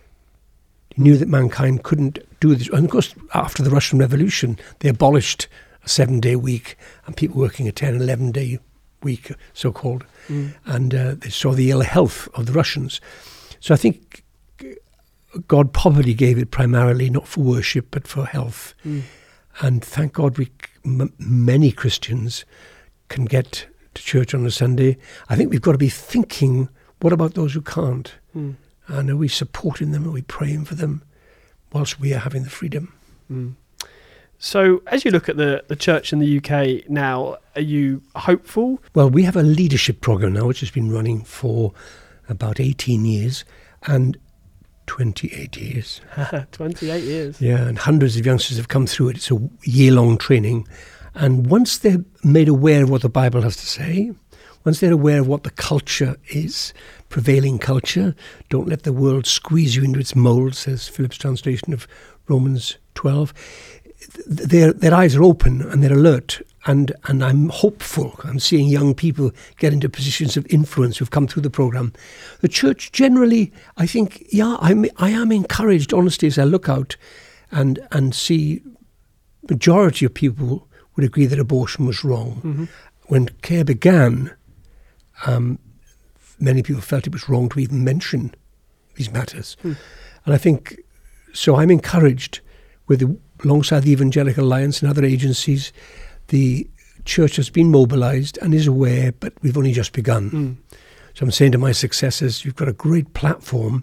He knew that mankind couldn't do this. And of course, after the Russian Revolution, they abolished a seven-day week and people working a ten, eleven-day week, so-called. Mm. And uh, they saw the ill health of the Russians. So I think God probably gave it primarily not for worship, but for health. Mm. And thank God we, m- many Christians can get to church on a Sunday. I think we've got to be thinking, what about those who can't? Mm. And are we supporting them? Are we praying for them whilst we are having the freedom? Mm. So as you look at the, the church in the U K now, are you hopeful? Well, we have a leadership programme now, which has been running for about eighteen years and twenty-eight years. twenty-eight years. Yeah, and hundreds of youngsters have come through it. It's a year-long training. And once they're made aware of what the Bible has to say, once they're aware of what the culture is, prevailing culture, don't let the world squeeze you into its mould, says Philip's translation of Romans twelve. Their their eyes are open and they're alert, and, and I'm hopeful. I'm seeing young people get into positions of influence who've come through the programme. The church generally, I think, yeah, I'm, I am encouraged, honestly, as I look out and, and see majority of people would agree that abortion was wrong. Mm-hmm. When CARE began, um, many people felt it was wrong to even mention these matters. Mm. And I think, so I'm encouraged with the alongside the Evangelical Alliance and other agencies, the church has been mobilised and is aware, but we've only just begun. Mm. So I'm saying to my successors, you've got a great platform,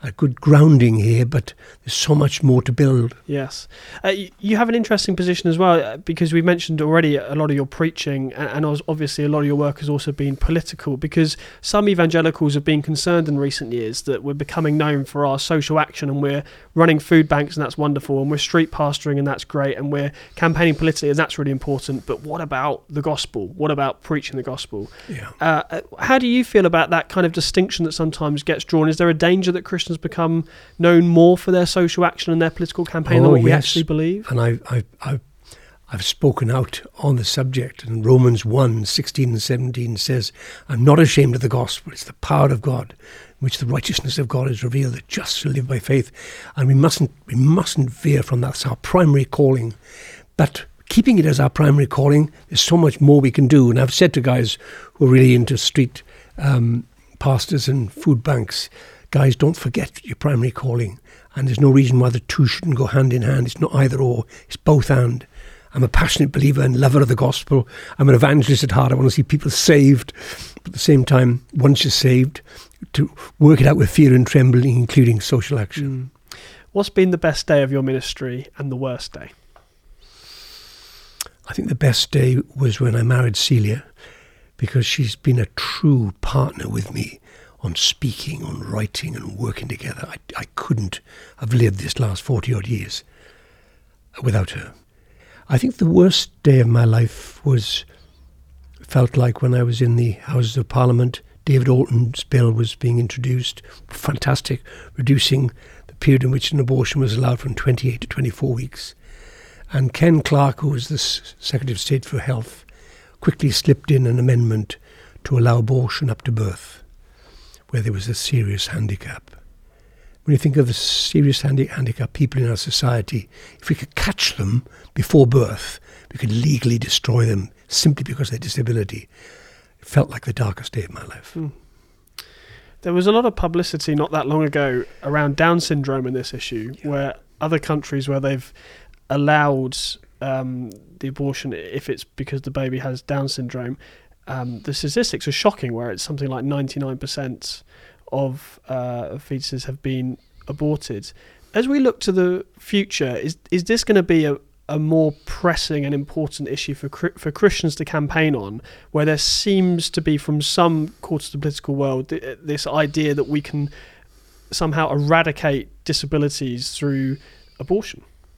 a good grounding here, but there's so much more to build. Yes. Uh, you, you have an interesting position as well, uh, because we mentioned already a lot of your preaching, and, and obviously a lot of your work has also been political, because some evangelicals have been concerned in recent years that we're becoming known for our social action, and we're running food banks, and that's wonderful, and we're street pastoring, and that's great, and we're campaigning politically, and that's really important, but what about the gospel? What about preaching the gospel? Yeah. Uh, how do you feel about that kind of distinction that sometimes gets drawn? Is there a danger that Christians become known more for their social action and their political campaign oh, than what yes. we actually believe? And I, I, I, I've spoken out on the subject, and Romans one, sixteen and seventeen says, I'm not ashamed of the gospel. It's the power of God, in which the righteousness of God is revealed, that just shall live by faith. And we mustn't, we mustn't veer from that. It's our primary calling. But keeping it as our primary calling, there's so much more we can do. And I've said to guys who are really into street um, pastors and food banks, guys, don't forget your primary calling. And there's no reason why the two shouldn't go hand in hand. It's not either or, it's both and. I'm a passionate believer and lover of the gospel. I'm an evangelist at heart. I want to see people saved. But at the same time, once you're saved, to work it out with fear and trembling, including social action. Mm. What's been the best day of your ministry and the worst day? I think the best day was when I married Celia, because she's been a true partner with me on speaking, on writing and working together. I, I couldn't have lived this last forty-odd years without her. I think the worst day of my life was, felt like when I was in the Houses of Parliament. David Alton's bill was being introduced, fantastic, reducing the period in which an abortion was allowed from twenty-eight to twenty-four weeks. And Ken Clarke, who was the Secretary of State for Health, quickly slipped in an amendment to allow abortion up to birth, where there was a serious handicap. When you think of the serious handi- handicap people in our society, if we could catch them before birth, we could legally destroy them simply because of their disability. It felt like the darkest day of my life. Mm. There was a lot of publicity not that long ago around Down syndrome in this issue, yeah. where other countries where they've allowed um, the abortion if it's because the baby has Down syndrome, um, the statistics are shocking, where it's something like ninety-nine percent of uh, fetuses have been aborted. As we look to the future, is is this going to be a, a more pressing and important issue for for Christians to campaign on, where there seems to be from some quarters of the political world th- this idea that we can somehow eradicate disabilities through abortion?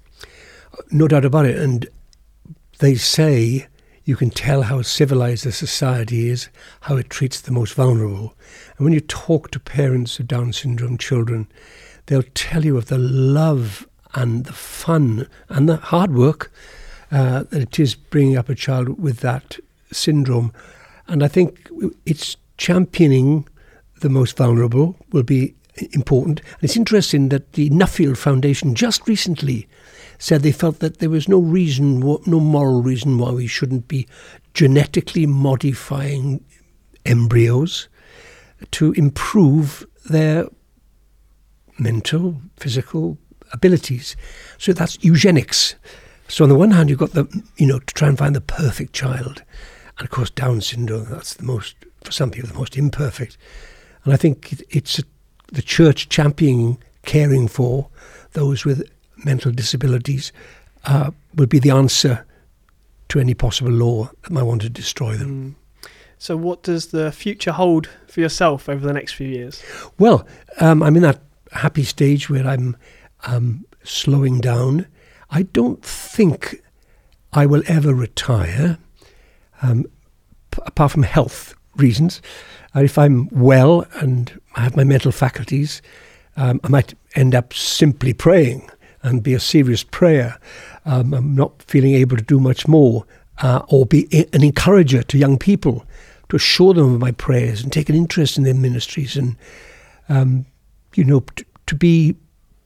No doubt about it. And they say you can tell how civilized a society is, how it treats the most vulnerable. And when you talk to parents of Down syndrome children, they'll tell you of the love and the fun and the hard work uh, that it is bringing up a child with that syndrome. And I think it's championing the most vulnerable will be important. And it's interesting that the Nuffield Foundation just recently said they felt that there was no reason, no moral reason why we shouldn't be genetically modifying embryos to improve their mental, physical abilities. So that's eugenics. So on the one hand, you've got the, you know, to try and find the perfect child. And of course, Down syndrome, that's the most, for some people, the most imperfect. And I think it, it's a, the church championing, caring for those with mental disabilities uh, will be the answer to any possible law that might want to destroy them. Mm. So what does the future hold for yourself over the next few years? Well, um, I'm in that happy stage where I'm um, slowing down. I don't think I will ever retire, um, p- apart from health reasons. Uh, if I'm well and I have my mental faculties, um, I might end up simply praying and be a serious prayer. Um, I'm not feeling able to do much more, uh, or be an encourager to young people, to assure them of my prayers and take an interest in their ministries, and um, you know, t- to be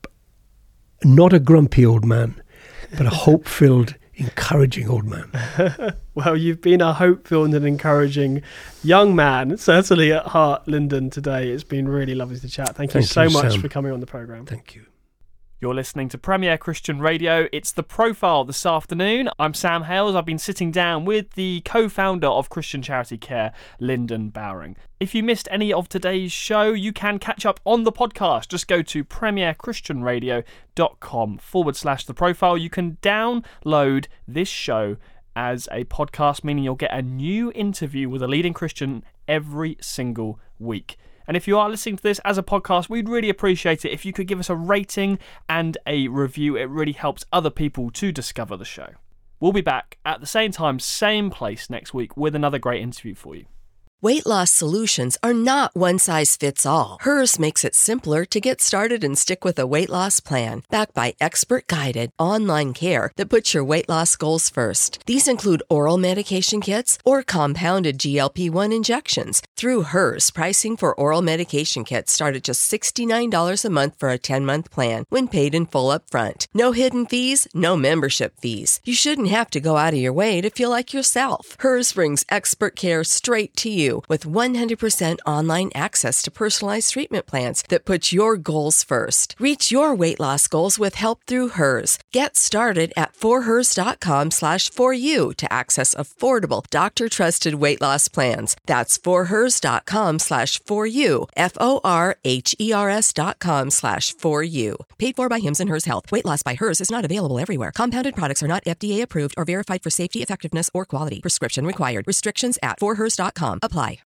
not a grumpy old man, but a hope-filled, encouraging old man. Well, you've been a hope-filled and encouraging young man, certainly at heart, Lyndon, today. It's been really lovely to chat. Thank you Thank so you, much Sam. for coming on the programme. Thank you. You're listening to Premier Christian Radio. It's The Profile this afternoon. I'm Sam Hales. I've been sitting down with the co-founder of Christian Charity Care, Lyndon Bowring. If you missed any of today's show, you can catch up on the podcast. Just go to premierchristianradio.com forward slash The Profile. You can download this show as a podcast, meaning you'll get a new interview with a leading Christian every single week. And if you are listening to this as a podcast, we'd really appreciate it if you could give us a rating and a review. It really helps other people to discover the show. We'll be back at the same time, same place next week with another great interview for you. Weight loss solutions are not one size fits all. Hers makes it simpler to get started and stick with a weight loss plan, backed by expert-guided online care that puts your weight loss goals first. These include oral medication kits or compounded G L P one injections. Through Hers, pricing for oral medication kits start at just sixty-nine dollars a month for a ten-month plan when paid in full upfront. No hidden fees, no membership fees. You shouldn't have to go out of your way to feel like yourself. Hers brings expert care straight to you with one hundred percent online access to personalized treatment plans that put your goals first. Reach your weight loss goals with help through Hers. Get started at forhers.com slash for you to access affordable, doctor-trusted weight loss plans. That's forhers.com slash for you, F O R H E R S dot com slash for you. Paid for by Hims and Hers Health. Weight loss by Hers is not available everywhere. Compounded products are not F D A approved or verified for safety, effectiveness, or quality. Prescription required. Restrictions at forhers dot com apply.